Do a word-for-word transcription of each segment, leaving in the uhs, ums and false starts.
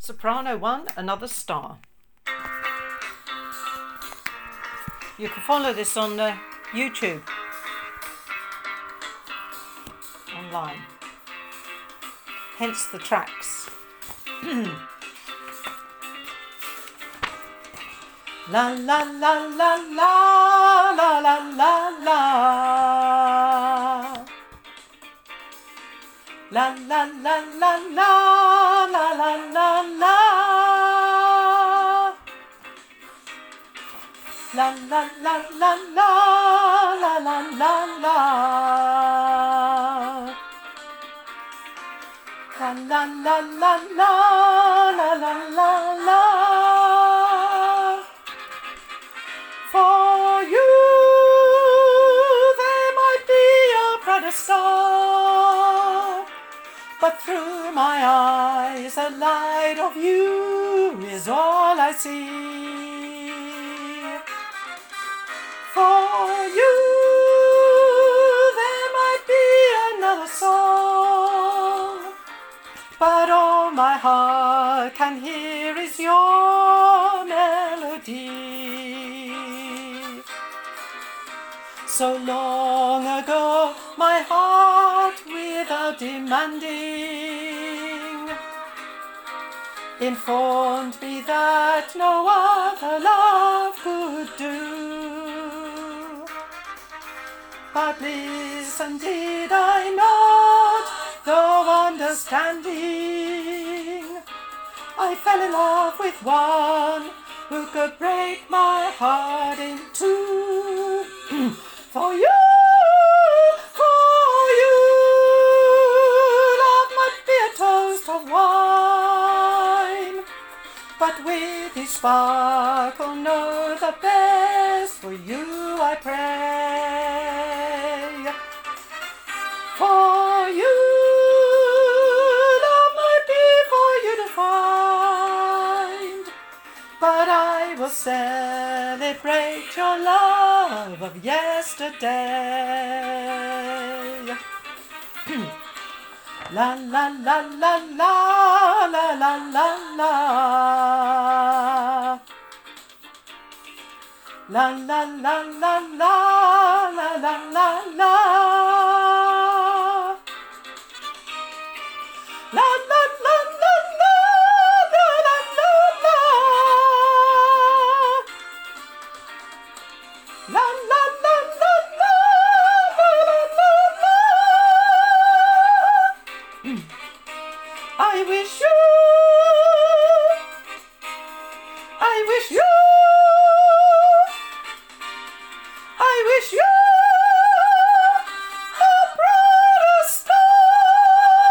Soprano one, Another Star. You can follow this on uh, YouTube, online, hence the tracks. La la la la la la la la la la la la la la la la la la La la la la la la la la la La la la la la la la la la For you there might be a brighter star, but through my eyes the light of you is all I see. For you there might be another song, but all my heart can hear is your melody. So long ago my heart, without demanding, informed me that no other love could do. But listen, did I not, though understanding, I fell in love with one who could break my heart in two. For you, for you, love might be a toast of wine, but with each sparkle know the best. For you I pray. For you, love might be for you to find, but I will celebrate your love of yesterday. La la la la la la la la la La la la la la la la la la La la la la la la la la La la la la la la la la I wish you I wish you I wish you a brighter star.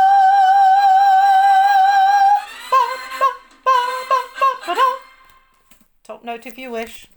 Ba, ba, ba, ba, ba, ba, da. Top note if you wish.